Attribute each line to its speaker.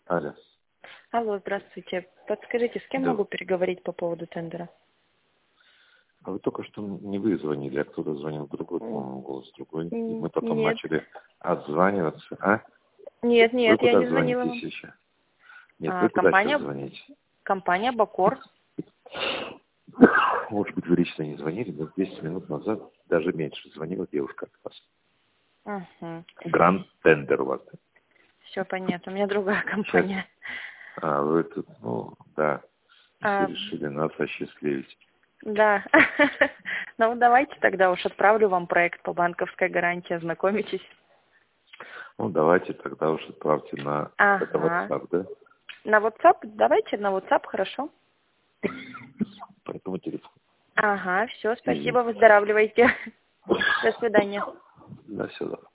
Speaker 1: Алло.
Speaker 2: Алло, здравствуйте. Подскажите, с кем
Speaker 1: Да.
Speaker 2: могу переговорить по поводу тендера?
Speaker 1: А вы только что не вы звонили, а кто-то звонил другой, по-моему, голос другой. И мы потом
Speaker 2: Нет.
Speaker 1: начали отзваниваться. А?
Speaker 2: Нет,
Speaker 1: Вы
Speaker 2: я
Speaker 1: куда
Speaker 2: не звонила
Speaker 1: звоните
Speaker 2: вам.
Speaker 1: сейчас? Нет, вы куда сейчас звоните?
Speaker 2: Компания Бакор.
Speaker 1: Может быть, вы лично не звонили, но 10 минут назад, даже меньше, звонила девушка от вас.
Speaker 2: Угу.
Speaker 1: Гранд Тендер у вас.
Speaker 2: Все понятно. У меня другая компания.
Speaker 1: А вы тут, да, все
Speaker 2: А,
Speaker 1: решили нас осчастливить.
Speaker 2: да. Ну, давайте тогда уж отправлю вам проект по банковской гарантии, ознакомитесь.
Speaker 1: Ну, давайте тогда уж отправьте на это
Speaker 2: Ага.
Speaker 1: WhatsApp, да?
Speaker 2: На WhatsApp? Давайте на WhatsApp, хорошо.
Speaker 1: По этому телефону.
Speaker 2: Ага, все, спасибо, выздоравливайте. До свидания.
Speaker 1: Да, все, да.